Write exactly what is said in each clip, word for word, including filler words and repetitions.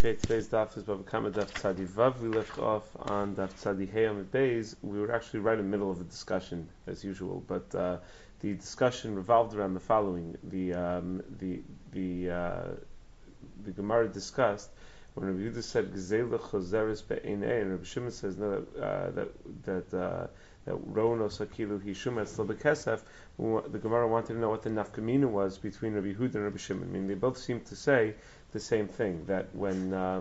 Okay, today's daf is Bava Kama daf Tzadi Vav. We left off on daf Tzadi Heyam Beis. We were actually right in the middle of a discussion, as usual, but uh, the discussion revolved around the following: the um, the the uh, the Gemara discussed when Rabbi Yehuda said Gzeila Chozeres Be'enei, and Rabbi Shimon says no, that uh, that that uh, that Rono Sakilu Hishum still Bekesef. The Gemara wanted to know what the nafkamina was between Rabbi Yehuda and Rabbi Shimon. I mean, they both seem to say the same thing, that when uh,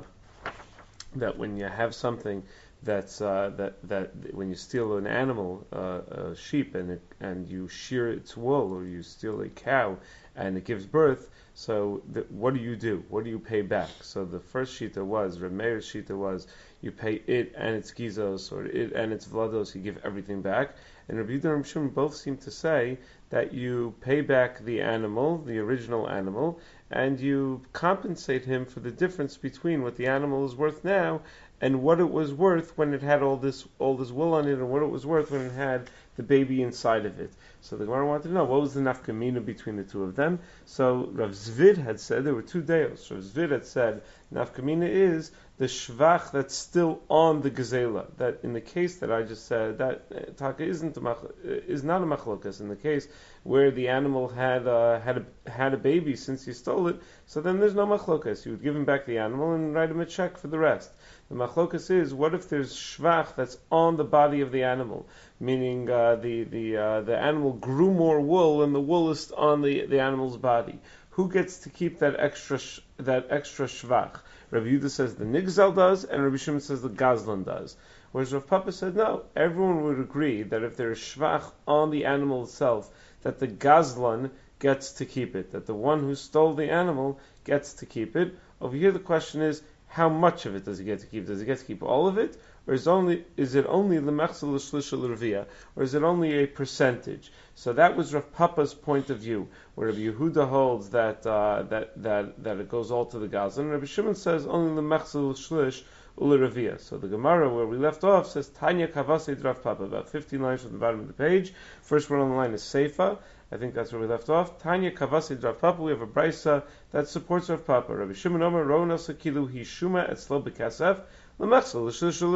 that when you have something that's uh, that that when you steal an animal, uh, a sheep, and it, and you shear its wool, or you steal a cow and it gives birth, so the, what do you do? What do you pay back? So the first shita was, Rameir's shita was, you pay it and its gizos, or it and its vlados, you give everything back. And Rabbi Yehuda and Rabbi Shimon both seem to say that you pay back the animal, the original animal, and you compensate him for the difference between what the animal is worth now and what it was worth when it had all this all this wool on it, and what it was worth when it had the baby inside of it. So the Gemara wanted to know what was the nafkamina between the two of them. So Rav Zvid had said there were two deos. Rav Zvid had said nafkamina is the shvach that's still on the gazela. That in the case that I just said, that uh, taka isn't a mach- is not a machlokas. In the case where the animal had uh, had a, had a baby since you stole it, so then there's no machlokas. You would give him back the animal and write him a check for the rest. The machlokas is, what if there's shvach that's on the body of the animal, meaning uh, the the uh, the animal grew more wool and the wool is on the, the animal's body. Who gets to keep that extra sh- that extra shvach? Rabbi Yehuda says the nigzal does, and Rabbi Shimon says the gazlan does. Whereas Rav Papa said no, everyone would agree that if there is shvach on the animal itself, that the gazlan gets to keep it, that the one who stole the animal gets to keep it. Over here the question is, how much of it does he get to keep? Does he get to keep all of it? Or is only is it only the mechzel l'shlish l'revia, or is it only a percentage? So that was Rav Papa's point of view, where Rabbi Yehuda holds that uh, that that that it goes all to the gazan. Rabbi Shimon says only the mechzel l'shlish l'revia. So the Gemara where we left off says Tanya Kavasei Rav Papa, about fifteen lines from the bottom of the page. First one on the line is Seifa. I think that's where we left off. Tanya Kavasi Rav Papa. We have a brisa that supports Rav Papa. Rabbi Shimon Omer Rona Sakilu Hishuma et Slo Bekasef. We have a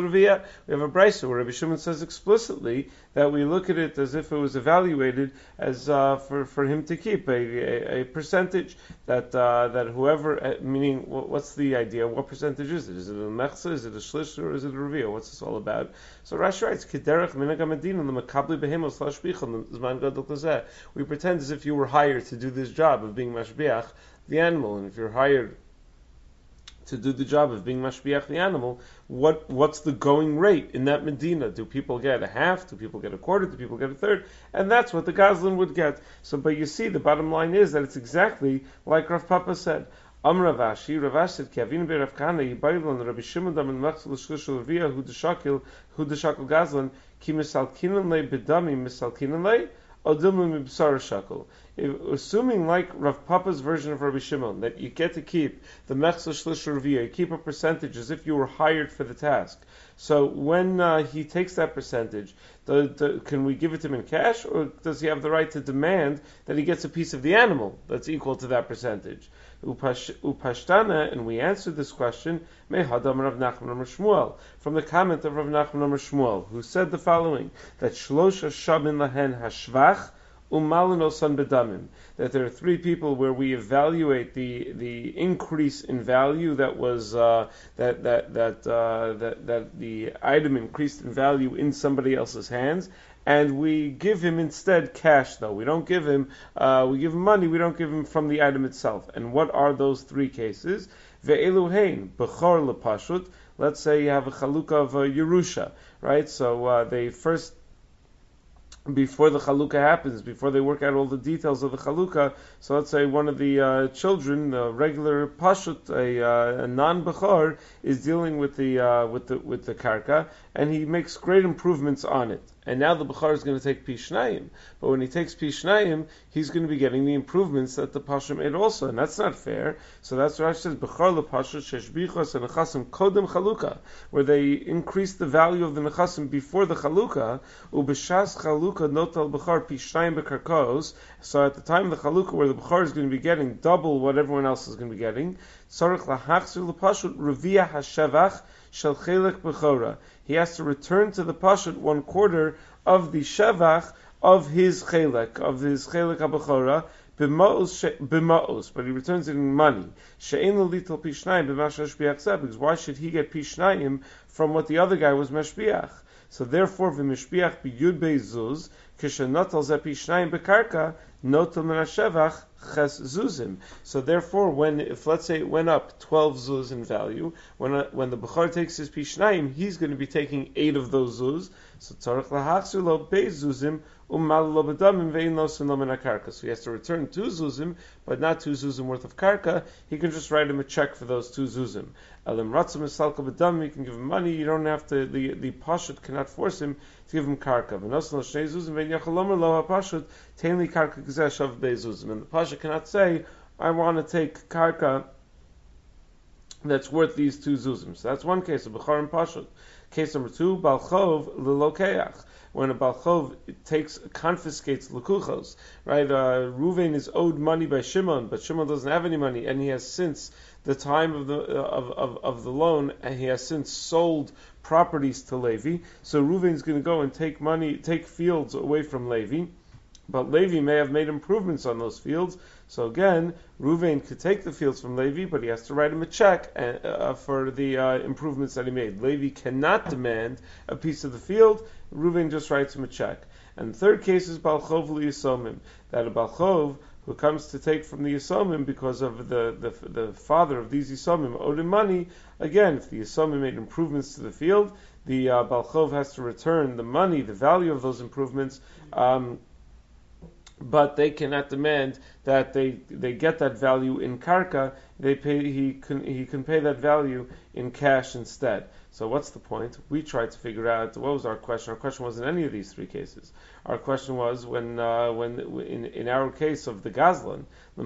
brisa where Rabbi Shimon says explicitly that we look at it as if it was evaluated as uh, for for him to keep a, a, a percentage, that uh, that whoever, uh, meaning what's the idea? What percentage is it? Is it a mechza? Is it a shlish? Or is it a revia? What's this all about? So Rashi writes Kederach Minhag Medina the Makabli Behemos Lashbichon Zman Gadol Tazeh. We pretend as if you were hired to do this job of being mashbiach the animal, and if you're hired to do the job of being mashbiach the animal, what what's the going rate in that Medina? Do people get a half? Do people get a quarter? Do people get a third? And that's what the Gazlan would get. So, but you see, the bottom line is that it's exactly like Rav Papa said. Am Ravashi, Ravash said, Kavin be Rav Kana, Yibaylon, Rabbi Shimon dam and Machzal Shlish Levia, Hu Deshakil, Hu Deshakil Gazlan, Ki Misalkinan Le Bedami Misalkinan Le, Odilmu Mibsar Shakil. Assuming like Rav Papa's version of Rabbi Shimon, that you get to keep the Mechza Shlish Revia, you keep a percentage as if you were hired for the task. So when uh, he takes that percentage, the, the, can we give it to him in cash, or does he have the right to demand that he gets a piece of the animal that's equal to that percentage? Upash, upashtana, and we answered this question, Mehadam Rav Nachman Amar Shmuel, from the comment of Rav Nachman Amar Shmuel, who said the following, that Shlosha Shamin Lahen Hashvach, Umalinosan bedamim, that there are three people where we evaluate the the increase in value that was uh, that that that, uh, that that the item increased in value in somebody else's hands, and we give him instead cash. Though we don't give him, uh, we give him money. We don't give him from the item itself. And what are those three cases? Ve'eluhein bechor lepashut. Let's say you have a chalukah of a Yerusha, right? So uh, they first, before the chalukah happens, before they work out all the details of the chalukah, so let's say one of the uh, children, a regular pashut, a, uh, a non-bechor, is dealing with the uh, with the with the karka, and he makes great improvements on it. And now the bechor is going to take pishnayim, but when he takes pishnayim, he's going to be getting the improvements that the pasha made also, and that's not fair. So that's what Rashi says, bechor lepashut sheshbichos and nechasim kodem chalukah, where they increase the value of the nechasim before the chalukah. Ubeshas chalukah notal bechor pishnayim bekarkos. So at the time of the chalukah, where the bechor is going to be getting double what everyone else is going to be getting, tzarich lahachzir lepashut revia hashevach shel chelik bechora. He has to return to the pashut one quarter of the shevach of his chelik, of his chelik habechora, b'ma'os, but he returns it in money. She'ein l'lital pishnayim b'mashash b'yachzeh, because why should he get pishnayim from what the other guy was mashbiach? So therefore, v'mishbiach b'yud be'zuz, kishenatal zeh pishnayim b'karka, notal min hashevach ches zuzim. So therefore, when, if let's say it went up twelve zuz in value, when uh, when the bechor takes his pishnayim, he's going to be taking eight of those zuz. So tzarich lahachzir lo be'zuzim, ummal lo b'damim ve'in lo sin lo min hakarka. So he has to return two zuzim, but not two zuzim worth of karka. He can just write him a check for those two zuzim. Elim ratzim esalka b'damim, you can give him money. You don't have to. The the pashut cannot force him to give him karka. V'nosin lo shnei zuzim ve'in yachalomer lo hapashut tein karka gzeh shav be'zuzim. And the pashut cannot say, I want to take karka that's worth these two zuzim. So that's one case of bechor and pashut. Case number two, balchov lelokeach. When a balchov takes, confiscates lekuchos, right? Uh, Ruvain is owed money by Shimon, but Shimon doesn't have any money, and he has since the time of the uh, of, of of the loan, and he has since sold properties to Levi. So Ruvain is going to go and take money, take fields away from Levi. But Levi may have made improvements on those fields. So again, Ruvain could take the fields from Levi, but he has to write him a check uh, for the uh, improvements that he made. Levi cannot demand a piece of the field. Ruvain just writes him a check. And the third case is Balchov Yisomim, that a Balchov who comes to take from the Yisomim because of the, the, the father of these Yisomim owed him money. Again, if the Yisomim made improvements to the field, the uh, Balchov has to return the money, the value of those improvements, um, but they cannot demand that they they get that value in karka. They pay he can he can pay that value in cash instead. So what's the point? We tried to figure out what was our question. Our question wasn't any of these three cases. Our question was when uh, when in in our case of the Gazlan,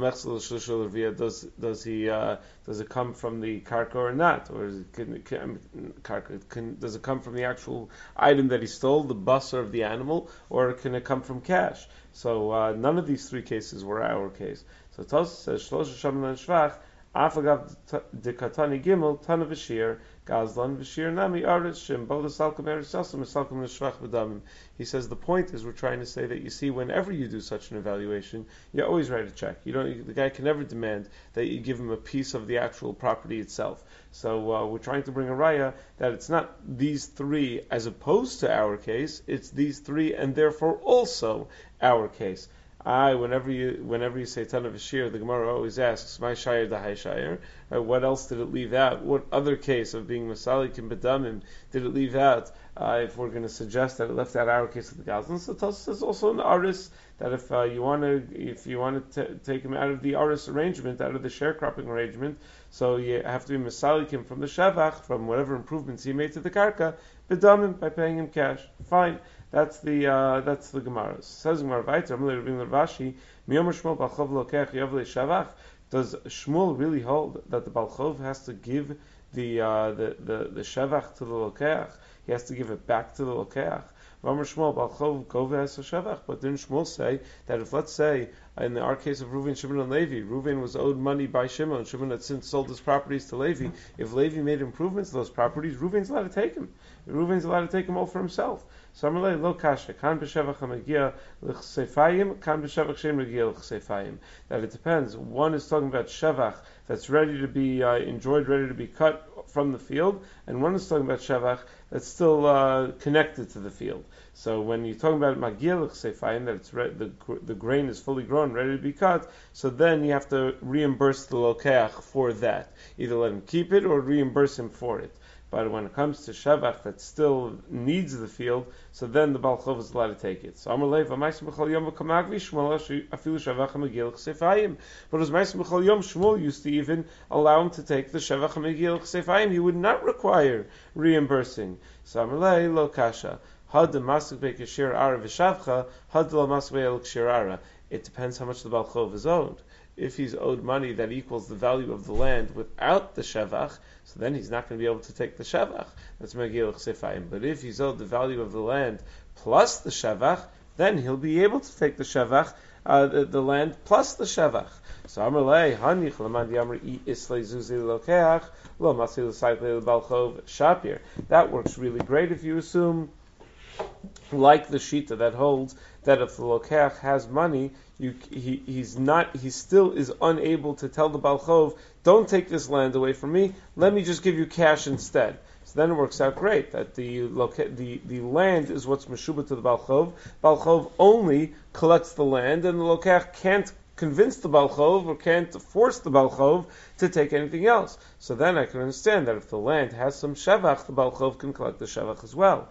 does does he uh, does it come from the karka or not, or is it, can, can, karka, can, does it come from the actual item that he stole, the busser of the animal, or can it come from cash? So uh, none of these three cases were our case. So Tosfos says Shlosha Shaman Shvach Afagav de Katani Gimel Tana V'Shir Gazlan V'Shir Nami Aris Shim Boda Salkum Eretz Sasim Salkum L'Shvach B'Damim. He says the point is we're trying to say that you see whenever you do such an evaluation, you always write a check. You don't. The guy can never demand that you give him a piece of the actual property itself. So uh, we're trying to bring a raya that it's not these three as opposed to our case. It's these three and therefore also our case. I, whenever you whenever you say Tana V'Shir, the Gemara always asks, "My shayir da hay shayir." Right, what else did it leave out? What other case of being Masalik and Bedamim did it leave out? Uh, if we're going to suggest that it left out our case of the Gazlan, so Tosfos is also an aris that if uh, you want to if you want to t- take him out of the aris arrangement, out of the sharecropping arrangement, so you have to be Masalikim from the Shevach, from whatever improvements he made to the Karka, Bedamim by paying him cash. Fine. That's the uh, that's the Gemara. Says Gemara Vayter, Rashi, Miyomer Shmuel Balchov Lokech Yavle Shavach. Does Shmuel really hold that the Balchov has to give the uh, the the the Shavach to the Lokech? He has to give it back to the Lokech. Vamer Shmuel Balchov Goves Shavach. But didn't Shmuel say that if, let's say, in our case of Reuven, Shimon, and Levi, Reuven was owed money by Shimon, Shimon had since sold his properties to Levi. If Levi made improvements to those properties, Reuven's allowed to take them. Reuven's allowed to take them all for himself. Samarlei lo kasha kan b'shevach hamagia l'chseifayim kan b'shevach shem regia l'chseifayim. That it depends. One is talking about shevach that's ready to be uh, enjoyed, ready to be cut from the field, and one is talking about shevach that's still uh, connected to the field. So when you're talking about magia l'chseifayim, that it's re- the the grain is fully grown, ready to be cut, so then you have to reimburse the lokeach for that. Either let him keep it or reimburse him for it. But when it comes to Shavach that still needs the field, so then the Balchov is allowed to take it. So Amar Lev, Amaisim B'chol Yom V'kamagvi Shmuel Afilu Shavach HaMegil Ch'Sefayim. But as Amaisim B'chol Yom, Shmuel used to even allow him to take the Shavach HaMegil Ch'Sefayim. He would not require reimbursing. So Amar Lev, Lo Kasha. Had the Masuk Be'Kashir Ara V'Shavcha, Had Lo Masuk Be'Kashir Ara. It depends how much the Balchov is owed. If he's owed money that equals the value of the land without the Shevach, so then he's not going to be able to take the Shevach. That's Megil Ch'Sefayim. But if he's owed the value of the land plus the Shevach, then he'll be able to take the Shevach uh, the, the land plus the shevach. So Amalei Hanich Laman Yamri Islay Zuzi Lokeach Lo Masil Saikle Balchov Shapir. That works really great if you assume, like the Shita that holds that if the Lokeach has money, you, he, he's not, he still is unable to tell the Balchov, don't take this land away from me, let me just give you cash instead. So then it works out great that the the, the land is what's meshubah to the Balchov. Balchov only collects the land, and the Lokeach can't convince the Balchov or can't force the Balchov to take anything else. So then I can understand that if the land has some shevach, the Balchov can collect the shevach as well.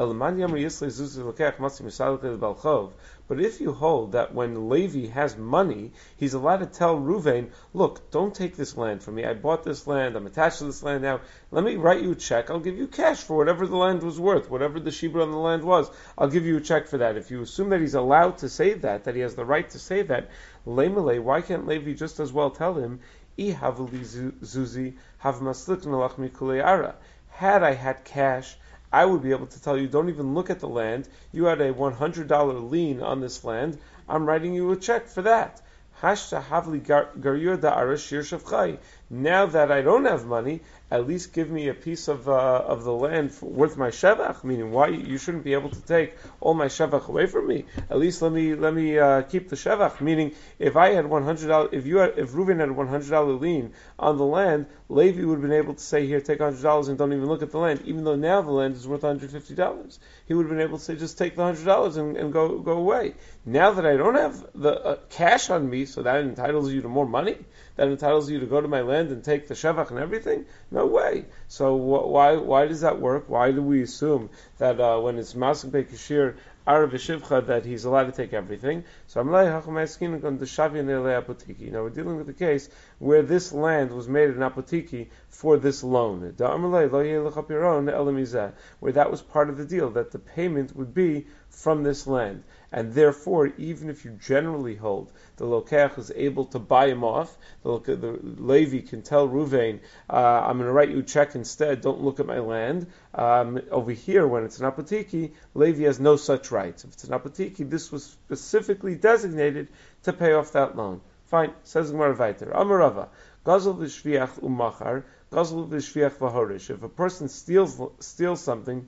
But if you hold that when Levi has money, he's allowed to tell Ruvain, look, don't take this land from me. I bought this land. I'm attached to this land now. Let me write you a check. I'll give you cash for whatever the land was worth, whatever the shibur on the land was. I'll give you a check for that. If you assume that he's allowed to say that, that he has the right to say that, Leimele, why can't Levi just as well tell him, I havli zuzi have maslik nalach mikulei ara. Had I had cash, I would be able to tell you, don't even look at the land. You had a one hundred dollars lien on this land. I'm writing you a check for that. Now that I don't have money, at least give me a piece of uh, of the land for, worth my shevach. Meaning, why you shouldn't be able to take all my shevach away from me? At least let me let me uh, keep the shevach. Meaning, if I had one hundred dollars, if you had, if Reuven had a one hundred dollars lien on the land, Levi would have been able to say, here, take one hundred dollars and don't even look at the land. Even though now the land is worth one hundred fifty dollars, he would have been able to say, just take the one hundred dollars and, and go go away. Now that I don't have the uh, cash on me, so that entitles you to more money. That entitles you to go to my land and take the shevach and everything? No way. So wh- why why does that work? Why do we assume that uh, when it's Masik Bekashir Arav Shivcha that he's allowed to take everything? So I'm like, now we're dealing with the case where this land was made an apotiki for this loan. Where that was part of the deal, that the payment would be from this land. And therefore, even if you generally hold the Lokeach is able to buy him off, the, the Levi can tell Ruvain, uh, I'm going to write you a check instead, don't look at my land. Um, over here, when it's an apotiki, Levi has no such rights. If it's an apotiki, this was specifically designated to pay off that loan. Fine, says Gemara Vayter. Amarava, Gazel v'shviach umachar, Gazel v'shviach v'horish. If a person steals steals something,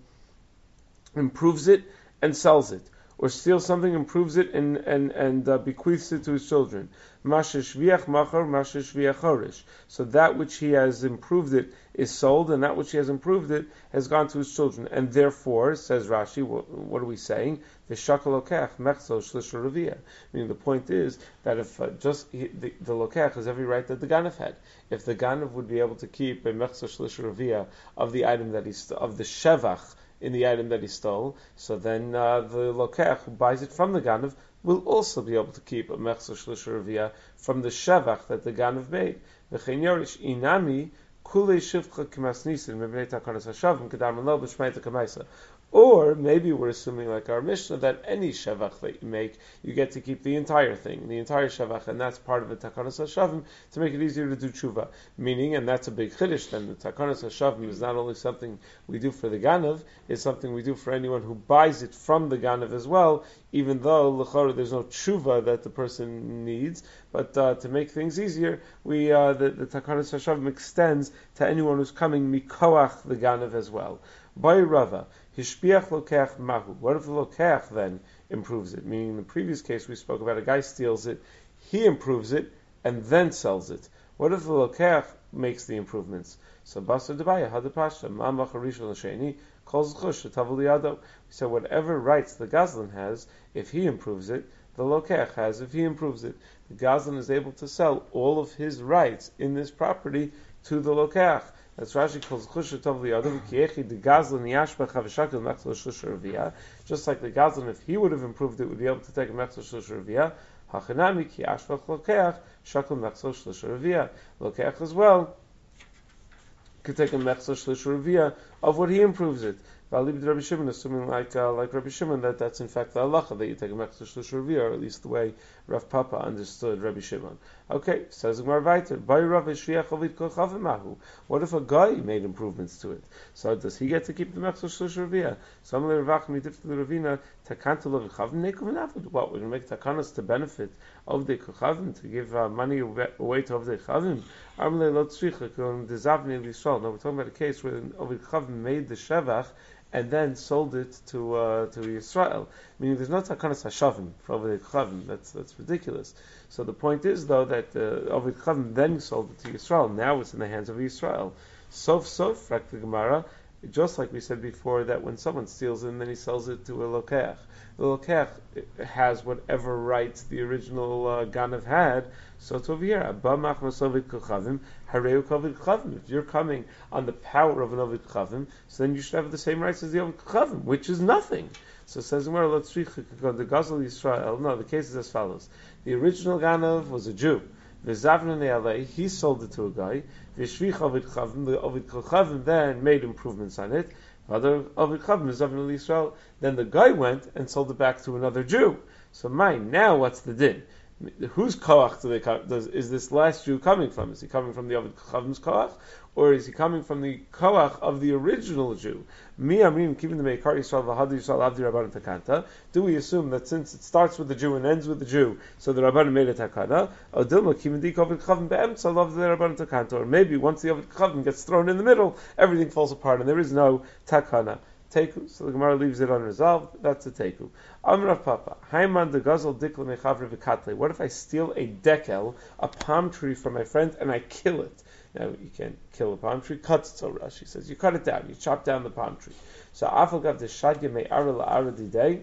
improves it, and sells it, or steals something, improves it, and and and uh, bequeaths it to his children. Mashe shviach machar, mashe shviach horish. So that which he has improved it is sold, and that which he has improved it has gone to his children. And therefore, says Rashi, what, what are we saying? V'shakal lokech mechzo shlisha ravia. Meaning the point is that if uh, just he, the, the lokech has every right that the ganav had. If the ganav would be able to keep a mechzo shlisha ravia of the item that he st- of the shevach in the item that he stole, so then uh, the lokech who buys it from the ganav will also be able to keep a mechzer shlisha ravia from the shevach that the ganav made. V'chein yorish inami kulei shivcha k'masnisin mebnei takanas hashavim kedam lo b'shmeita k'maisa. Or maybe we're assuming, like our Mishnah, that any shevach that you make, you get to keep the entire thing, the entire shevach, and that's part of the takanas hashavim to make it easier to do tshuva. Meaning, and that's a big chiddush, then the takanas hashavim is not only something we do for the ganav, it's something we do for anyone who buys it from the ganav as well, even though l'chora there's no tshuva that the person needs, but uh, to make things easier, we uh, the, the takanas hashavim extends to anyone who's coming mikoach the ganav as well. By Rava, Hishpiach Lokeach Mahu. What if the Lokeach then improves it? Meaning in the previous case we spoke about a guy steals it, he improves it, and then sells it. What if the Lokeach makes the improvements? So Basar Debaya Hadapashta Mamach Harishon L'Sheni calls Chush Tavuli Ado. So whatever rights the Gazlan has, if he improves it, the Lokeach has if he improves it. The Gazlan is able to sell all of his rights in this property to the Lokeach. That's Rashi calls Chusha Tov Liyadav Kiechi the Gazlan Yashbach Havashakil Mechzel Shusha Ravia. Just like the Gazlan, if he would have improved it, would be able to take a Mechzel Shusha Ravia. Hachanami Ki Yashbach Lokeach Shakil Mechzel Shusha Ravia. Lokeach as well could take a Mechzel Shusha Ravia of what he improves it. V'alib Rabbi Shimon, assuming like uh, like Rabbi Shimon that that's in fact the halacha that you take a mechzer shlush revia, or at least the way Rav Papa understood Rabbi Shimon. Okay, says Gemara Vayter, Bay Rav Shriach Ovid Kochavim Mahu. What if a guy made improvements to it? So does he get to keep the mechzer shlush revia? Some of the Ravach midif the Ravina takantul Kochavim nekum nafud. What we're going to make takanas to benefit of the Kochavim, to give uh, money away to of the Kochavim? Armle lo tzricha kon dezavni l'Yisrael. No, we're talking about a case where Ovid Kochavim made the shevach and then sold it to uh, to Yisrael. Meaning, there's no takanas hashavim for Ovid Kochavim. That's that's ridiculous. So the point is, though, that uh, Ovid Kochavim then sold it to Yisrael. Now it's in the hands of Yisrael. Sof sof, rak the Gemara. Just like we said before, that when someone steals it and then he sells it to a lokeach, the lokeach has whatever rights the original uh, ganav had. So it's over here. If you're coming on the power of an Ovid Kochavim, so then you should have the same rights as the Ovid Kochavim, which is nothing. So it says, the Gazal Yisrael. No, the case is as follows. The original ganav was a Jew. He sold it to a guy. The Ovid Kochavim then made improvements on it. Other Ovid Kochavim is Zavin Yisrael. Then the guy went and sold it back to another Jew. So mine, now what's the din? Whose koach do they come, does, is this last Jew coming from? Is he coming from the Ovid Kochavim's koach, or is he coming from the koach of the original Jew? Mi amrim kivin the meikar Yisrael v'hadu Yisrael avdi Rabbanan takanta. Do we assume that since it starts with the Jew and ends with the Jew, so the Rabbanan made a takana? Or dilma kivin di Ovid Kochavim be'emtza avdi Rabbanan takanta. Or maybe once the Ovid Kochavim gets thrown in the middle, everything falls apart and there is no takana. Teku, so the Gemara leaves it unresolved. That's a teku. Amrav Papa, Haiman de Gazel Dikla Mechavre Vikatle. What if I steal a dekel, a palm tree from my friend, and I kill it? Now you can't kill a palm tree. Cuts it so Rashi says you cut it down. You chop down the palm tree. So Afagav de Shadya Me Ara La Ara Didei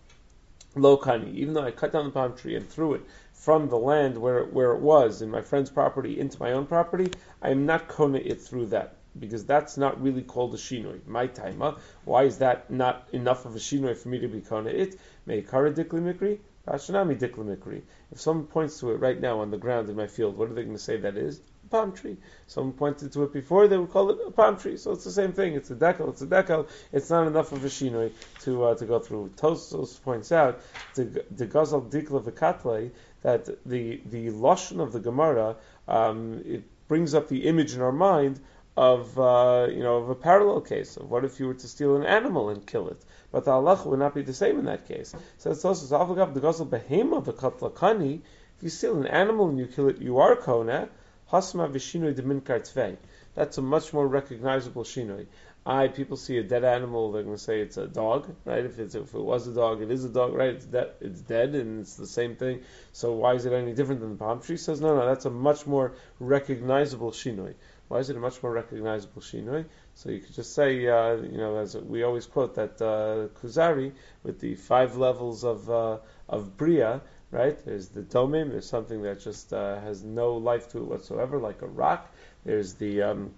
Lo Kani. Even though I cut down the palm tree and threw it from the land where where it was in my friend's property into my own property, I am not kona it through that, because that's not really called a shinoi. My taima. Why is that not enough of a shinoi for me to be kona it? Meikara dikli mikri, rashanami dikli mikri. If someone points to it right now on the ground in my field, what are they going to say that is? A palm tree. Someone pointed to it before, they would call it a palm tree. So it's the same thing. It's a decal. It's a decal. It's not enough of a shinoi to uh, to go through. Tosfos points out the gazal dikla v'katlei that the the lashon of the Gemara um, it brings up the image in our mind of uh, you know of a parallel case of what if you were to steal an animal and kill it, but the halacha would not be the same in that case. So it's also avagav the gazal behema v'katlakani. If you steal an animal and you kill it, you are kona hasma v'shinoi demin kartvei. That's a much more recognizable shinoi. I people see a dead animal, they're going to say it's a dog, right? If it's if it was a dog, it is a dog, right? It's dead, it's dead, and it's the same thing. So why is it any different than the palm tree? Says no, no, that's a much more recognizable shinoi. Why is it a much more recognizable shinoi? So you could just say, uh, you know, as we always quote that uh, Kuzari with the five levels of uh, of bria, right? There's the domim, there's something that just uh, has no life to it whatsoever, like a rock. There's the um,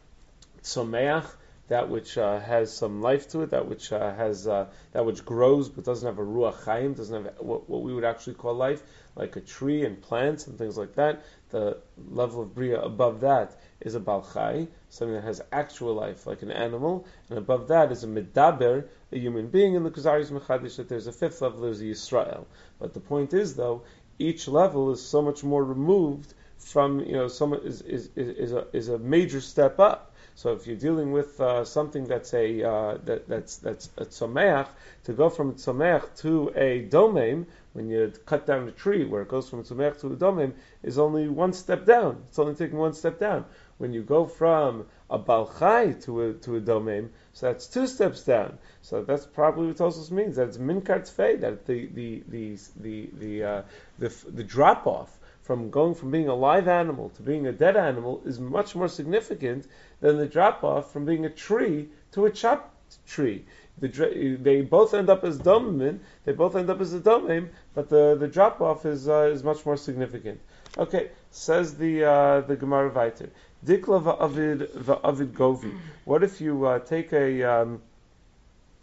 tzomeach, that which uh, has some life to it, that which uh, has uh, that which grows but doesn't have a ruach chaim, doesn't have what, what we would actually call life, like a tree and plants and things like that. The level of bria above that is a bal chai, something that has actual life, like an animal, and above that is a medaber, a human being. In the Kuzari is mechadish that there's a fifth level, there's a Yisrael. But the point is, though, each level is so much more removed from, you know, some is is is, is a is a major step up. So if you're dealing with uh, something that's a uh, that, that's that's a tzomeach, to go from a tzomeach to a domain, when you cut down a tree where it goes from a tzomeach to a domain, is only one step down. It's only taking one step down. When you go from a balchai to a to a domain, so that's two steps down. So that's probably what Tosos means. That it's min kartfei, that the the the the the uh, the, the drop off from going from being a live animal to being a dead animal is much more significant than the drop-off from being a tree to a chopped tree. The, they both end up as domim, they both end up as a domim, but the, the drop-off is uh, is much more significant. Okay, says the uh, the Gemara Vayter. Dikla va'avid va'avid govi. What if you uh, take a um,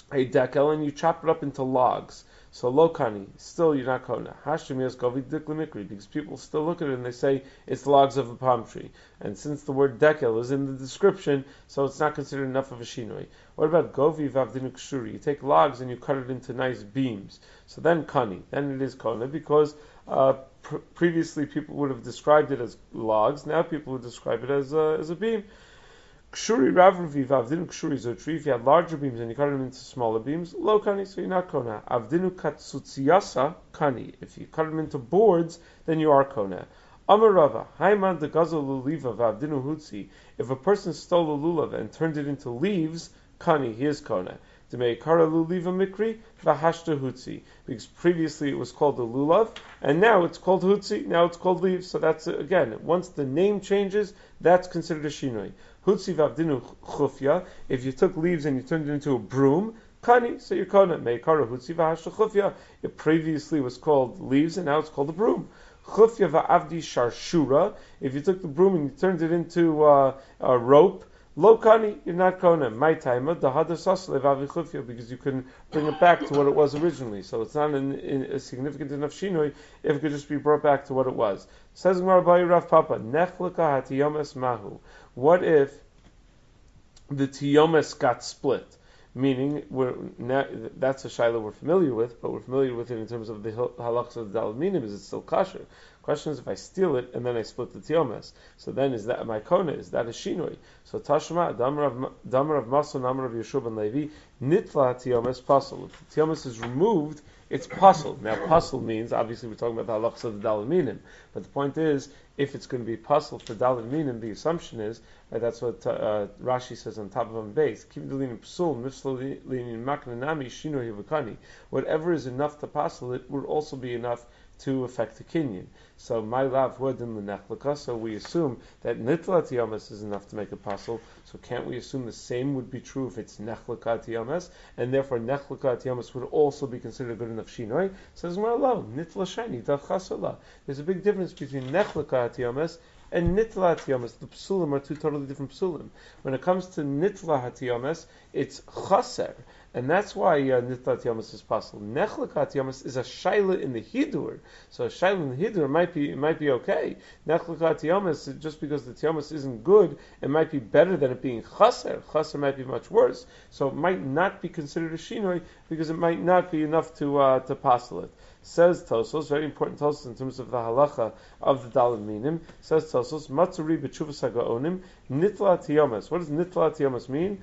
a dekel and you chop it up into logs. So lokani, still you're not kona. Hashim yaskovi diklimikri, because people still look at it and they say it's logs of a palm tree. And since the word dekel is in the description, so it's not considered enough of a shinoi. What about govi vavdinu kshuri? You take logs and you cut it into nice beams. So then kani, then it is kona, because uh, pr- previously people would have described it as logs. Now people would describe it as uh, as a beam. Kshuri ravruvi vavdinu kshuri zotri. If you had larger beams and you cut them into smaller beams, low kani, so you're not kona. Avdinu katsutsiyasa kani. If you cut them into boards, then you are kona. Amarava haiman de gazel luliva vavdinu hutzi. If a person stole a lulav and turned it into leaves, kani, he is kona. Demeikara luliva mikri vahashta hutzi. Because previously it was called the lulav, and now it's called hutzi. Now it's called leaves. So that's again, once the name changes, that's considered a shinoi. Hutzi vavdinu chufya. If you took leaves and you turned it into a broom, kani, so you're kona. Meikara hutzi vahashta chufya. It previously was called leaves, and now it's called a broom. Chufya va'avdi sharshura. If you took the broom and you turned it into uh, a rope, lo kani, you're not kona. My timer, the hadasas levavi chufya, because you can bring it back to what it was originally. So it's not an, in, a significant enough shinoi if it could just be brought back to what it was. Says Gemara by Rav Papa, nechleka hatiyomes mahu. What if the tiyomes got split? Meaning, we're now, that's a shaila we're familiar with, but we're familiar with it in terms of the halachas of the daled minim. Is it still kasher? Question is, if I steal it and then I split the tiyomes, so then is that my kona? Is that a shinoi? So Tashma, Damar of Maso, Namar of Yeshua ben Levi, Nitla tiyomes pasal. If the tiyomes is removed, it's pasal. Now, pasal means, obviously we're talking about the halachas of the daled minim, but the point is, if it's going to be pasal for daled minim, the assumption is, right, that's what uh, Rashi says on top of on base. Whatever is enough to pasal it would also be enough to affect the kinyan. So my lav huadin l'nechlaka. So we assume that nitla tiyamas is enough to make a pasal. So can't we assume the same would be true if it's nechlaka tiyamas, and therefore nechlaka tiyamas would also be considered a good enough shinoi? Says Marlo nitla shani davchasala. There's a big difference between nechlaka tiyamas and nitla hatiyamas. The psulim are two totally different psulim. When it comes to nitla hatiyamas, it's chaser. And that's why uh, nitla hatiyamas is possible. Nechlek hatiyamas is a shaila in the hidur. So a shaila in the hidur might be it might be okay. Nechlek hatiyamas, just because the tiyamas isn't good, it might be better than it being chaser. Chaser might be much worse. So it might not be considered a shinoi because it might not be enough to uh, to pasel it. Says Tosos, very important Tosos in terms of the halacha of the daled minim. Says Tosos, matzuri b'tshuvas hagaonim nitla hatiyamas. What does nitla hatiyamas mean?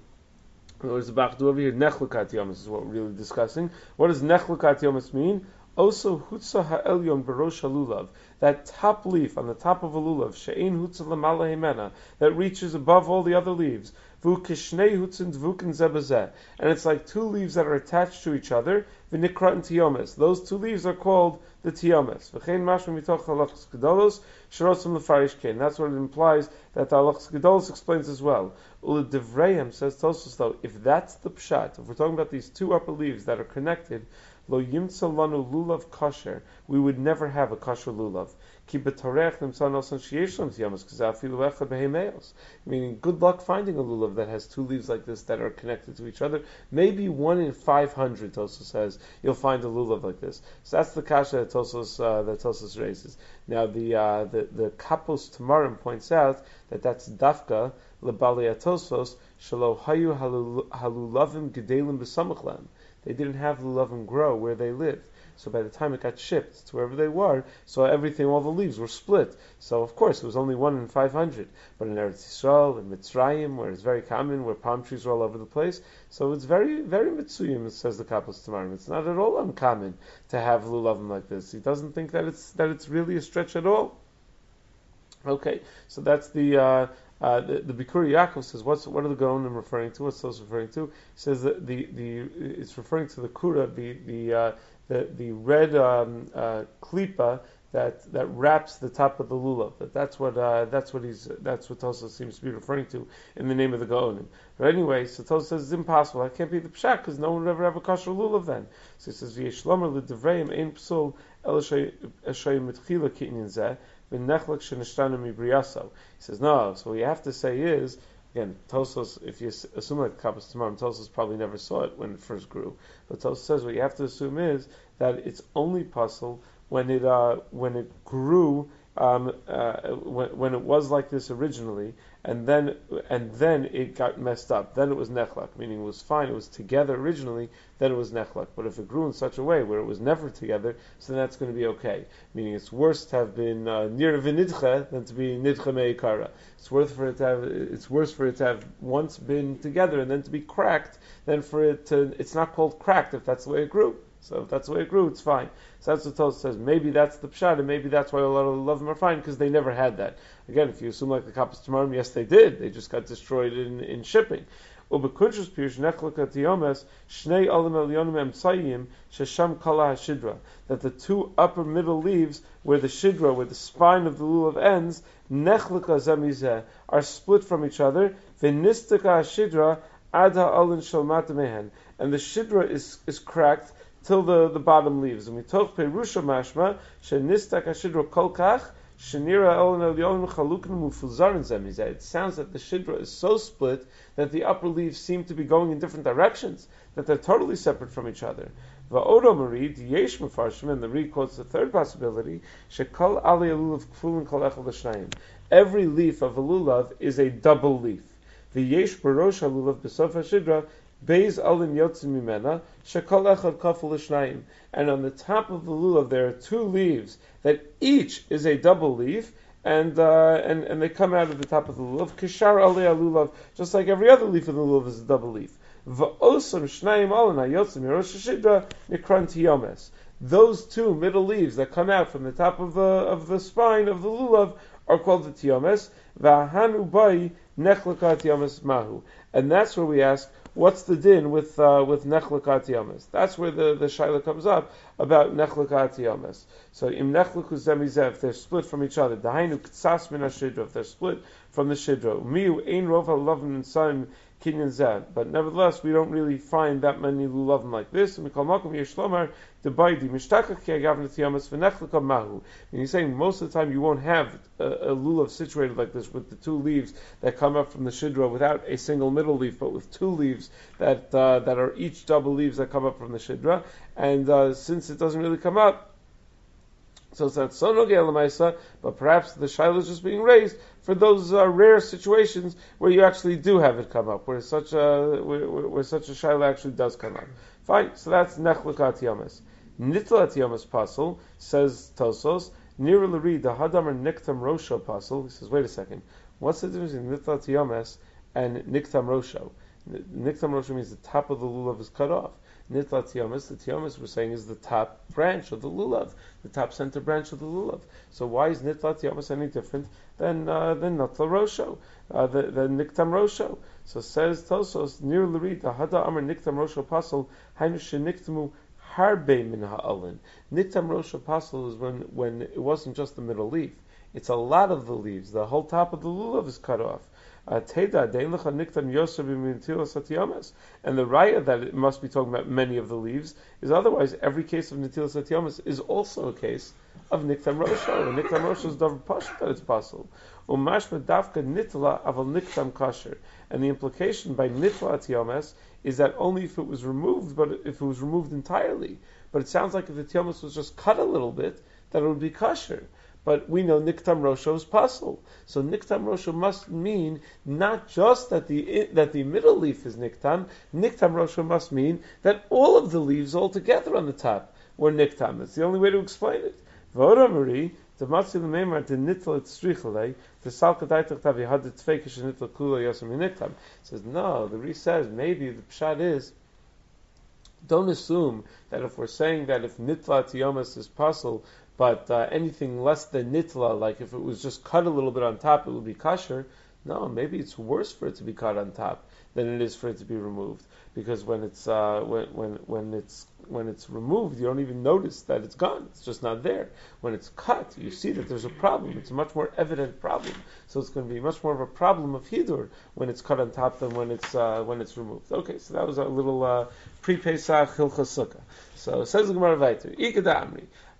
There's the Bach over here. Nechlukat Yomis is what we're really discussing. What does Nechlukat Yomis mean? Also, Hutza ha'elyon barosh halulav, that top leaf on the top of a lulav, she'ein hutza lamala himena, that reaches above all the other leaves. Vu kishnei hutzin dvukin zebazeh, and it's like two leaves that are attached to each other. V'nikrat and tiyomes. Those two leaves are called the tiyomes. V'chein mashma mitoch halachas gedolos shrosim lefarish kein. That's what it implies that the halachas gedolos explains as well. Ula devrayim, says Tosos though, if that's the pshat, if we're talking about these two upper leaves that are connected, lo yimtza lanu lulav kosher, we would never have a kosher lulav. Ki b'torech nimtzan osan sheyesh lam tiyamas k'zafilu echad behemeos. Meaning, good luck finding a lulav that has two leaves like this that are connected to each other. Maybe one in five hundred, Tosos says, you'll find a lulav like this. So that's the kasha that Tosos uh, that Tosos raises. Now the uh, the the Kapos Tamarim points out that that's dafka lebalei Tosos shelo hayu halulavim gedelim b'samachlem. They didn't have lulavim grow where they lived. So by the time it got shipped to wherever they were, so everything, all the leaves were split. So of course it was only one in five hundred. But in Eretz Yisrael, in Mitzrayim, where it's very common, where palm trees are all over the place, so it's very, very mitzuyim, says the Kapos Tamarim. It's not at all uncommon to have lulavim like this. He doesn't think that it's that it's really a stretch at all. Okay, so that's the uh, uh, the, the Bikuri Yaakov says. What's what are the Gaonim referring to? What's those referring to? He says that the the it's referring to the Kura, the the uh, the the red um, uh, klipa that that wraps the top of the lulav. That that's what uh, that's what he's that's what Tosos seems to be referring to in the name of the Gaonim. But anyway, so Tosos says it's impossible. That can't be the pshat because no one would ever have a kosher lulav then. So he says v'yeshlomer l'devreim ein psul el shay mitchila ki'inin zeh. He says no. So what you have to say is Again, Tosos, if you assume like the Kappas Tamarim, Tosos probably never saw it when it first grew. But Tosos says what you have to assume is that it's only possible when it uh, when it grew, um, uh, when, when it was like this originally, and then and then it got messed up. Then it was nechlak, meaning it was fine. It was together originally. Then it was nechlak. But if it grew in such a way where it was never together, so then that's going to be okay. Meaning it's worse to have been near v'nidche than to be nidche meikara. It's worth for it to have. It's worse for it to have once been together and then to be cracked than for it to. It's not called cracked if that's the way it grew. So if that's the way it grew, it's fine. So that's what Tosfos says. Maybe that's the pshat, and maybe that's why a lot of the Lovim are fine, because they never had that. Again, if you assume like the Kappas Tamarim, yes, they did. They just got destroyed in, in shipping. That the two upper middle leaves, where the shidra, where the spine of the lulav ends, are split from each other. Shidra ada alin shalmat mehen, and the shidra is is cracked till the, the bottom leaves. And we talk perusha mashma shenistak hashidra kolkach shenira elon elyon chalukn mufuzarin zemizeh. It sounds that the shidra is so split that the upper leaves seem to be going in different directions, that they're totally separate from each other. Va'odo marid yesh mefarshim, and the Ri quotes the third possibility shekol alei lulav kfulin kol echad l'shnayim. Every leaf of a lulav is a double leaf. The yesh barosh halulav b'sof hashidra beis alin yotzim mimena shekol echad kaful l'shnayim. And on the top of the lulav there are two leaves that each is a double leaf, and uh, and and they come out of the top of the lulav. Kishar alei lulav, just like every other leaf of the lulav is a double leaf. Va'osam shnayim alin hayotzim mirosh hashidra nikran tiyomes. Those two middle leaves that come out from the top of the of the spine of the lulav are called the tiyomes. Va'hanu bai nechlakat tiyomes mahu. And that's where we ask, what's the din with uh, with nechlakat tiyomes? That's where the, the shaila comes up about nechlakat tiyomes. So im nechlaku zemizeh, if they're split from each other, dahainu ktsas min hashidra, if they're split from the shidra, miu ein rov halavim insayim kinyan zeh. But nevertheless, we don't really find that many lulavim like this. And we call makom yesh lomar debaydi mishtachach ki agavna tiyomes v'nechlaka mahu. And he's saying most of the time you won't have a, a lulav situated like this with the two leaves that come up from the shidra without a single middle leaf, but with two leaves that uh, that are each double leaves that come up from the shidra. And uh, since it doesn't really come up, so it's not so nogei l'maisa, but perhaps the shaila is just being raised for those uh, rare situations where you actually do have it come up, where such a where, where such a shaila actually does come up. Fine, so that's nechlukat yamas. Nitlat yamas pasul, says Tosos, near l'ri the hadamar niktam rosho pasul. He says, wait a second, what's the difference between nitlat yamas and niktam rosho? Niktam rosho means the top of the lulav is cut off. Nitlat tiyomis, the tiyomis we're saying is the top branch of the lulav, the top center branch of the lulav. So why is nitlat tiyomis any different than uh, than natla rosho, uh, the, the niktam rosho? So says Tosos, near l'ri the hada amar niktam rosho pasol hainu sheniktamu harbe min ha'alin. Niktam rosho pasol is when when it wasn't just the middle leaf; it's a lot of the leaves. The whole top of the lulav is cut off. And the raya that it must be talking about many of the leaves is otherwise every case of netilas hatiyamas is also a case of niktam rosho. And niktam rosho is davar pashut that it's possible. Umashma dafka nitla aval niktam kasher. And the implication by nitla hatiyamas is that only if it was removed, but if it was removed entirely. But it sounds like if the tiyamas was just cut a little bit, that it would be kasher. But we know niktam rosho is pasul. So niktam rosho must mean not just that the that the middle leaf is niktam. Niktam rosho must mean that all of the leaves all together on the top were niktam. That's the only way to explain it. V'oramari t'matzi l'meimar t'nitla t'strichalei t'salkadaitach tavi hadet tfeikish nitla kula yasam niktam. Says no. The Ri says maybe the pshat is, don't assume that if we're saying that if nitla tiyomas is pasul, but uh, anything less than nitla, like if it was just cut a little bit on top, it would be kasher. No, maybe it's worse for it to be cut on top than it is for it to be removed, because when it's uh, when when when it's when it's removed, you don't even notice that it's gone. It's just not there. When it's cut, you see that there's a problem. It's a much more evident problem. So it's going to be much more of a problem of hidur when it's cut on top than when it's uh, when it's removed. Okay, so that was a little uh, pre-Pesach Hilchos Sukkah. So says the Gemara Vayter, Ikeda Amri.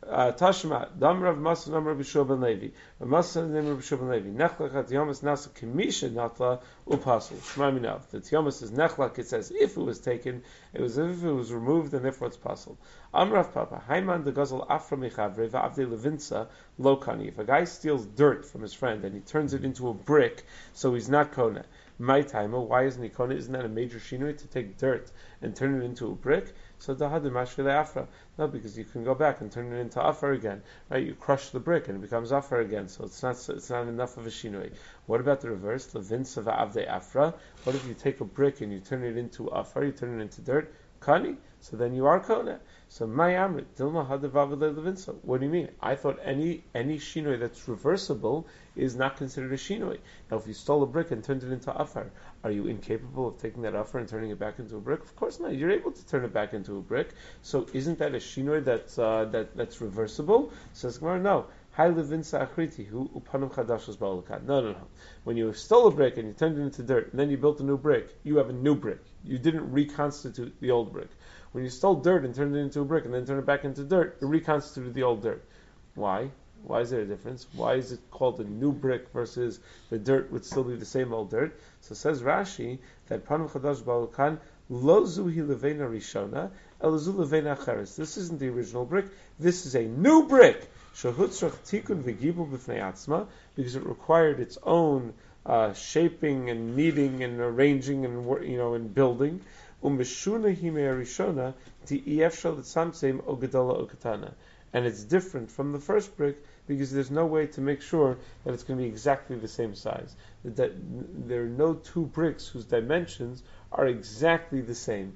Tashma, Dam Rav Masa, Dam Rav Yishua ben Levi. Rav Masa, Dam Rav Yishua ben Levi. Nechlach at Yomas Nasa Kemisha Natla Upasul. Shema Minav. The Yomas is Nechlach, it says if it was taken, it was if it was removed, and therefore it's pasul. Amrav Papa, Haiman de Gazel Afra Mechavre, Va'avde Levinsa, Lokani. If a guy steals dirt from his friend and he turns it into a brick, so he's not Kona. My time, why isn't he Kona? Isn't that a major shinui to take dirt and turn it into a brick? So Dahadu Mashvile Afra. No, because you can go back and turn it into Afar again. Right? You crush the brick and it becomes Afar again. So it's not it's not enough of a shinui. What about the reverse? Levinsa Va'avde Afra. What if you take a brick and you turn it into Afar, you turn it into dirt? Kani? So then you are Kona. So my Amrit, Dilma Hadavavale Levinsa. What do you mean? I thought any any shinoi that's reversible is not considered a shinoi. Now if you stole a brick and turned it into Afar, are you incapable of taking that Afar and turning it back into a brick? Of course not. You're able to turn it back into a brick. So isn't that a shinoi that's uh, that that's reversible? Says Gemara, no. No, no, no. When you stole a brick and you turned it into dirt, and then you built a new brick, you have a new brick. You didn't reconstitute the old brick. When you stole dirt and turned it into a brick and then turned it back into dirt, you reconstituted the old dirt. Why? Why is there a difference? Why is it called a new brick versus the dirt would still be the same old dirt? So says Rashi that Panam Chadash Balukan Lo Zuhi Levena Rishona El Zu Levena Acheres. This isn't the original brick. This is a new brick. Shahutzrach Tikun V'Gibul B'Fnei Atzma, because it required its own uh, shaping and kneading and arranging and you know and building. Umeshuna Himei Rishona Ti'ef Shal Tzamtzem O Gedola O Katana. And it's different from the first brick because there's no way to make sure that it's going to be exactly the same size. That there are no two bricks whose dimensions are exactly the same.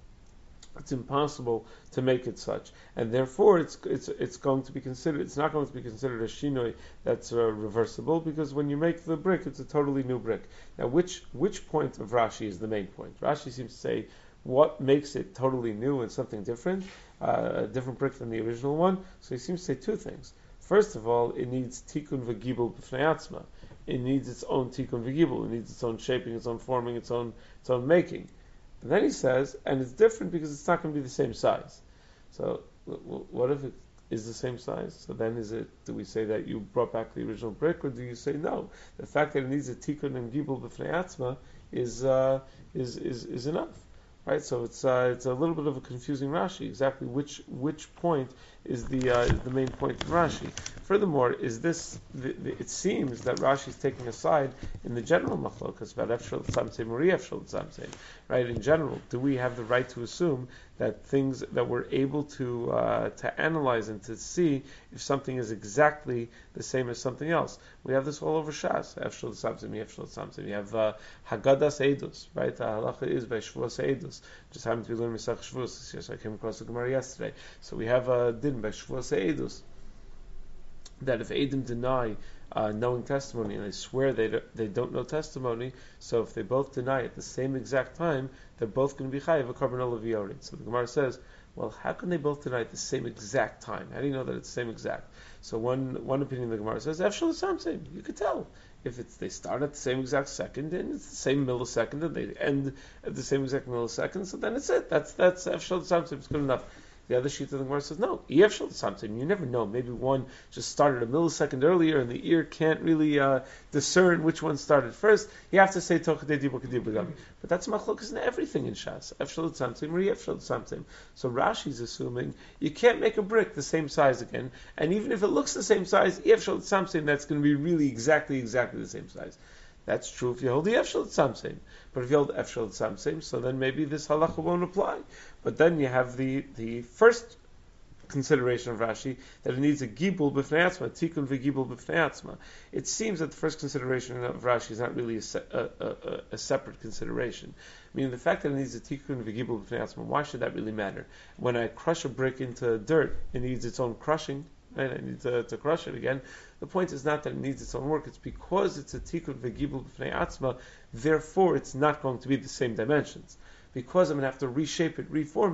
It's impossible to make it such, and therefore it's it's it's going to be considered. It's not going to be considered a shinoi that's uh, reversible because when you make the brick, it's a totally new brick. Now, which which point of Rashi is the main point? Rashi seems to say what makes it totally new and something different, uh, a different brick than the original one. So he seems to say two things. First of all, it needs tikkun v'gibul b'fnei atzma. It needs its own tikkun v'gibul. It needs its own shaping, its own forming, its own its own making. And then he says, and it's different because it's not going to be the same size. So, what if it is the same size? So then, is it? Do we say that you brought back the original brick, or do you say no? The fact that it needs a tikkun and gibul b'fnei atzma is uh, is is is enough, right? So it's uh, it's a little bit of a confusing Rashi. Exactly which which point is the uh, is the main point in Rashi. Furthermore, is this? The, the, it seems that Rashi is taking a side in the general machlokas about efshel tzamtzem or efshel tzamtzem. Right? In general, do we have the right to assume that things that we're able to uh, to analyze and to see if something is exactly the same as something else? We have this all over Shas. Efshel tzamtzem, efshel tzamtzem. You have uh, Haggadas Eidos, right? The halacha is by Shvuos Eidos. Just happened to be learning Mesach Shvuos. Yes, I came across the Gemara yesterday. So we have a din by Shvuos Eidos that if Eidim deny uh, knowing testimony and they swear they don't, they don't know testimony, so if they both deny at the same exact time, they're both going to be chayiv a carbon olav. So the Gemara says, well, how can they both deny at the same exact time? How do you know that it's the same exact? So one one opinion of the Gemara says, efshel tzamtzem. You could tell if it's they start at the same exact second and it's the same millisecond and they end at the same exact millisecond. So then it's it. That's that's efshel tzamtzem. It's good enough. The other sheet of the Gemara says, no, efshel tzamtzem. You never know. Maybe one just started a millisecond earlier, and the ear can't really uh, discern which one started first. You have to say tochadei dibur kedibur gami. But that's machlokas in everything in Shas. Efshel tzamtzem or efshel tzamtzem. So Rashi's assuming you can't make a brick the same size again, and even if it looks the same size, efshel tzamtzem, that's going to be really exactly exactly the same size. That's true if you hold the efshel tzamtzem. But if you hold efshel tzamtzem, so then maybe this halacha won't apply. But then you have the, the first consideration of Rashi, that it needs a gibul b'fnei atzma, tikkun v'gibul b'fnei atzma. It seems that the first consideration of Rashi is not really a, se- a, a, a separate consideration. Meaning the fact that it needs a tikkun v'gibul b'fnei atzma, why should that really matter? When I crush a brick into dirt, it needs its own crushing. Right? I need to, to crush it again. The point is not that it needs its own work. It's because it's a tikkun v'gibul b'fnei atzma. Therefore, it's not going to be the same dimensions. Because I'm going to have to reshape it, reform it,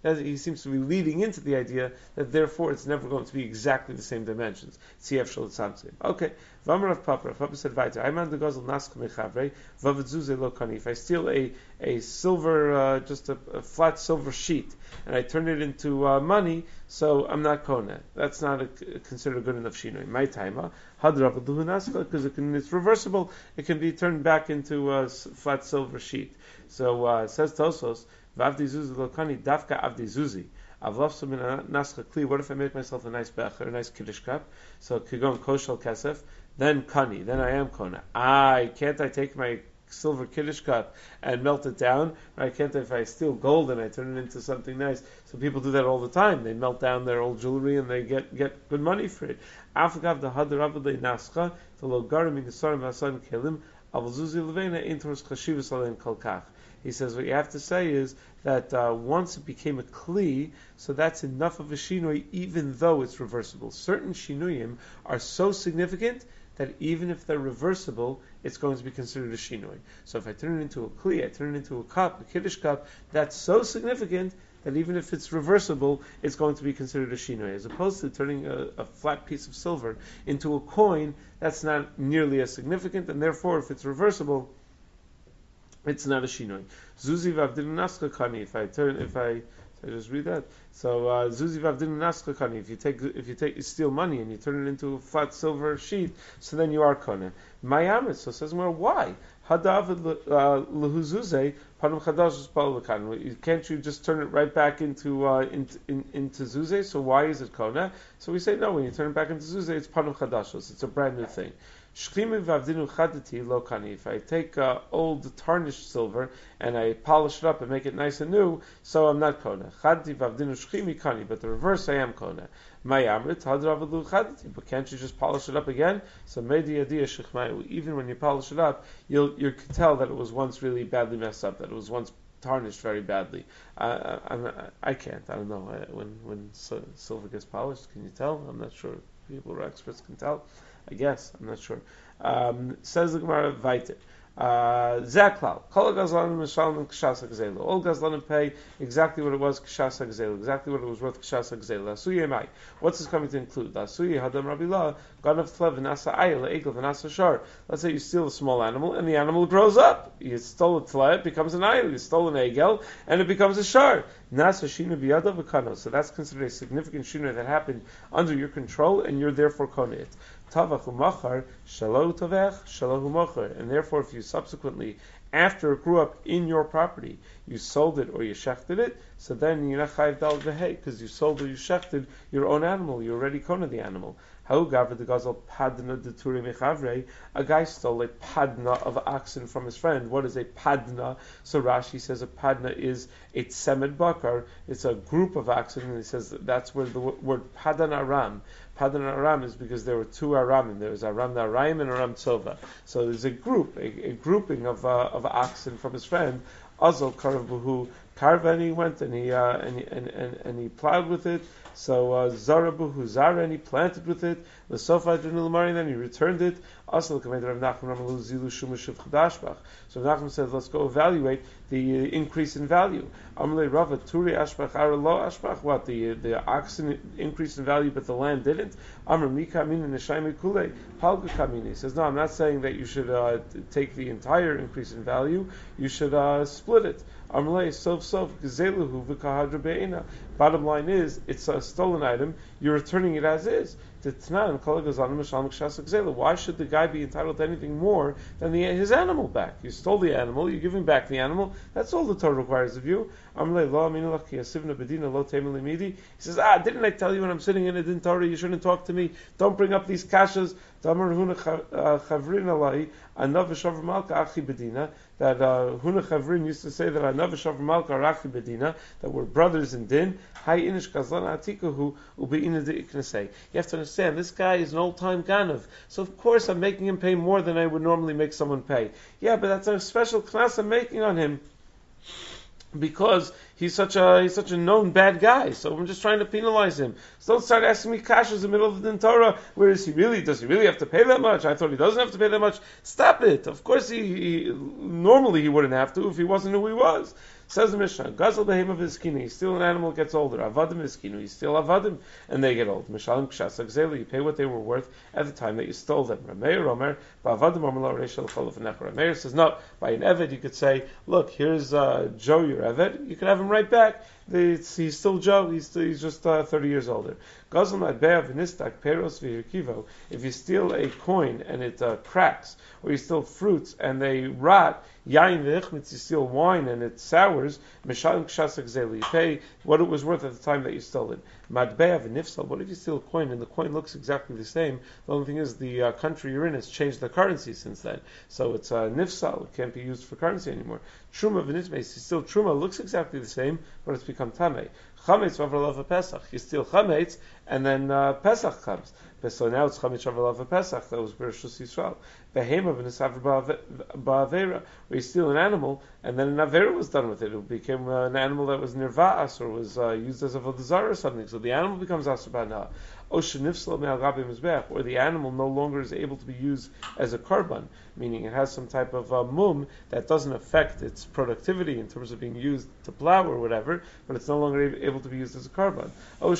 he seems to be leading into the idea that therefore it's never going to be exactly the same dimensions. Tziyef shel tzamtzim. Okay. V'amar Rav Papa. Rav Papa said, "Vayter. Ayman de gazel nask mechavre v'avdzuze lo kani." If I steal a a silver, uh, just a, a flat silver sheet, and I turn it into uh, money, so I'm not kona. That's not a, considered good enough shinoi. My timer hadrav duhunaska because it can, it's reversible. It can be turned back into a flat silver sheet. So uh, it says Tosos, "V'avdi zuzi lo kani dafka avdi zuzi." What if I make myself a nice becher, a nice kiddush cup? So kigon koshel kesef, then kani, then I am kona. I can't I take my silver kiddush cup and melt it down? Or I can't if I steal gold and I turn it into something nice? So people do that all the time. They melt down their old jewelry and they get, get good money for it. Afagav the hadar avadei nascha the logarim in the sarim vasan kelim avzuzi levena intoros chashivus alein kolkach. He says what you have to say is that uh, once it became a kli, so that's enough of a shinui, even though it's reversible. Certain shinuyim are so significant that even if they're reversible, it's going to be considered a shinui. So if I turn it into a kli, I turn it into a cup, a kiddush cup, that's so significant that even if it's reversible, it's going to be considered a shinui. As opposed to turning a, a flat piece of silver into a coin, that's not nearly as significant, and therefore, if it's reversible, it's not a shinoi. Zuzi v'avdinu naska kani. If I turn, if I, I just read that. So uh, zuzi v'avdinu naska kani. If you take, if you take, you steal money and you turn it into a flat silver sheet, so then you are kona. Mayamet. So it says, well, why? Hadavid lehuzuze panum chadash palakan. Can't you just turn it right back into uh, into in, into zuze? So why is it kona? So we say no. When you turn it back into zuze, it's panum chadashos. It's a brand new thing. If I take uh, old tarnished silver and I polish it up and make it nice and new, so I'm not kona. But the reverse, I am kona. But can't you just polish it up again? So even when you polish it up, you'll you can tell that it was once really badly messed up, that it was once tarnished very badly. I, I, I can't. I don't know when when silver gets polished. Can you tell? I'm not sure. People who are experts can tell. I guess, I'm not sure. Um, says the Gemara, Vayter. Zaklal. Kol gazlanim mishalnim k'shas ha'gzela. All gazlanim pay exactly what it was k'shas ha'gzela, exactly what it was worth k'shas ha'gzela. Asuye mai. What's this coming to include? Asuye hadam rabila ganav tlev v'nasa ayel egel v'nasa shar. Let's say you steal a small animal and the animal grows up. You stole a tlev, it becomes an ayel. You stole an egel and it becomes a shar. Nasa shinu biyada v'kano. So that's considered a significant shinu that happened under your control and you're therefore kona it. Tavach umachar shalo tavech shalo umachar. And therefore, if you subsequently, after it grew up in your property, you sold it or you shechted it, so then you're not chayiv dal v'hei because you sold or you shechted your own animal. You already kona the animal. How gaver the gazel padna de turi mechavre? A guy stole a padna of oxen from his friend. What is a padna? So Rashi says a padna is a tzemed bakar. It's a group of oxen, and he says that that's where the word padan aram. Padan Aram is because there were two Aramim. There was Aram Naraim and Aram Tzova. So there's a group, a, a grouping of uh, of oxen from his friend. Azal Karabuhu Karva, and he went and he uh, and, he, and, and and he plowed with it. So uh, Zarabuhu Zara, and he planted with it. L'sofa Adrenulmari, and then he returned it. Asal Kamei Rav Nachman Ramalu Zilu Shumashiv Chadashbach. So Rav Nachman says, let's go evaluate the uh, increase in value. Amalei Rava Turi Ashbach Ara Lo Ashbach. What the the oxen increased in value, but the land didn't. Amar Mikamin and Neshayme Kule Palga Kamini. He says, no, I'm not saying that you should uh, take the entire increase in value. You should uh, split it. Amalei Sof Sof Gezeluhu V'Kahadra Be'ena. Bottom line is, it's a stolen item. You're returning it as is. Why should the guy be entitled to anything more than the, his animal back? You stole the animal, you're giving back the animal. That's all the Torah requires of you. He says, ah, didn't I tell you when I'm sitting in a din Torah, you shouldn't talk to me. Don't bring up these kashas. That uh, Huna Chavrin used to say that Anav Shav Malka Rachi Bedina, that we're brothers in din. Hai Inish Kazlan Atikahu Ubeina de Iknasei. You have to understand, this guy is an old-time Ganav. So of course I'm making him pay more than I would normally make someone pay. Yeah, but that's a special knas I'm making on him, because He's such a he's such a known bad guy. So I'm just trying to penalize him. So don't start asking me kashas in the middle of the Torah. Where is he really? Does he really have to pay that much? I thought he doesn't have to pay that much. Stop it. Of course, he, he normally he wouldn't have to if he wasn't who he was. Says the Mishnah, Gazel behem of his kinu, he's still an animal, gets older. Avadim his kinu, he's still avadim, and they get old. Mishalim kshas agzeli, you pay what they were worth at the time that you stole them. Rameir Omer, ba'avadim omer reishel cholav necher. Rameir says, no, by an eved you could say, look, here's uh, Joe, your eved, you could have him right back. He's still Joe, he's, still, he's just uh, thirty years older. Gazel madbeah v'nistak peros v'yirkivo, if you steal a coin and it uh, cracks, or you steal fruits and they rot, yain v'ichmitz, you steal wine and it sours, mishalim kshas agzeli, you pay what it was worth at the time that you stole it. Madbeah v'nifsal, what if you steal a coin and the coin looks exactly the same? The only thing is the uh, country you're in has changed the currency since then. So it's uh, nifsal, it can't be used for currency anymore. Truma v'nitmes, still truma looks exactly the same, but it's become tamei. Chametz v'avralav Pesach, you steal chametz and then uh, Pesach comes. So now it's chametz v'avralav Pesach, that was Bereshus Yisrael. Behema v'nisavr ba'avera, where you steal an animal and then an avera was done with it. It became uh, an animal that was nirva'as or was uh, used as a vodazar or something. So the animal becomes asur ba'na. Or the animal no longer is able to be used as a korban, meaning it has some type of uh, mum that doesn't affect its productivity in terms of being used to plow or whatever, but it's no longer able to be used as a korban.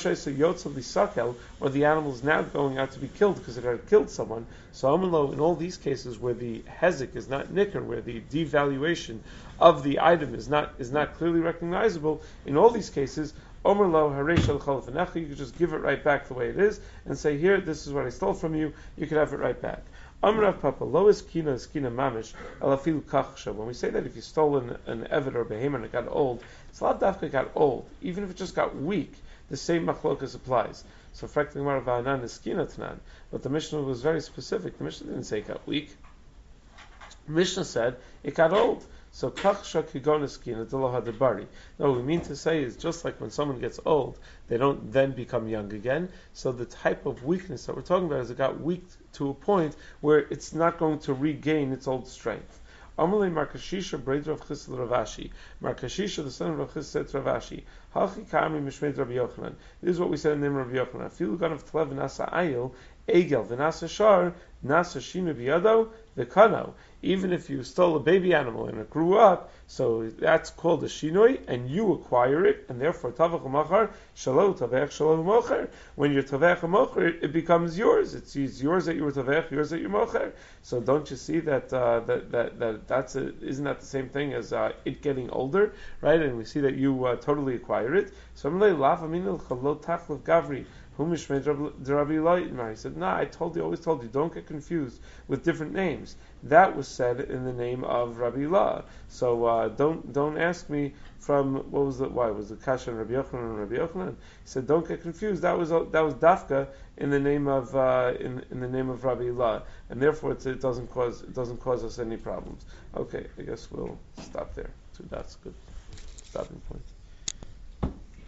Or the animal is now going out to be killed because it had killed someone. So Amalo, in all these cases where the hezek is not nicker, where the devaluation of the item is not is not clearly recognizable, in all these cases, Omer lo hareshel cholaf, you could just give it right back the way it is and say, here, this is what I stole from you, you could have it right back. Omer Rav Papa, lo is kina is kina mamish, alafilu kachsha. When we say that if you stole an, an eved or behemoth and it got old, it's not dafka got old, even if it just got weak, the same machlokas applies. So frankly, Gemara va'anan is kina tanan, but the Mishnah was very specific. The Mishnah didn't say it got weak. The Mishnah said it got old. So kachsha kigonaskina delohadibari. No, what we mean to say is just like when someone gets old, they don't then become young again. So the type of weakness that we're talking about is it got weak to a point where it's not going to regain its old strength. Amalei Markashisha breder of Chisel Ravashi. Markashisha, the son of Rav Chisel, said to Ravashi, Halchi Kami Mishmeid Rabbi Yochanan. This is what we said in the name of Rabbi Yochanan. Afilu gan of Tlev Nasa Ayil, Egel v'Nasa Shar, Nasa Shinu biyado v'Kano. Even if you stole a baby animal and it grew up, so that's called a shinoi, and you acquire it, and therefore tavach u'machar shalo tavech shalo u'mocher. When you're tavech u'mocher, it, it becomes yours. It's, it's yours that you were tavech, yours that you mocher. So don't you see that uh, that that that that's a, isn't that the same thing as uh, it getting older, right? And we see that you uh, totally acquire it. So I'm like lav aminil chalot tachlev gavri. He said, no, I told you, always told you, don't get confused with different names. That was said in the name of Rabbi Ilah. So uh, don't don't ask me from what was the why was the kasha and Rabbi Yochanan and Rabbi Yochanan. He said, don't get confused. That was that was dafka in the name of uh, in in the name of Rabbi Ilah, and therefore it's, it doesn't cause it doesn't cause us any problems. Okay, I guess we'll stop there. So that's good.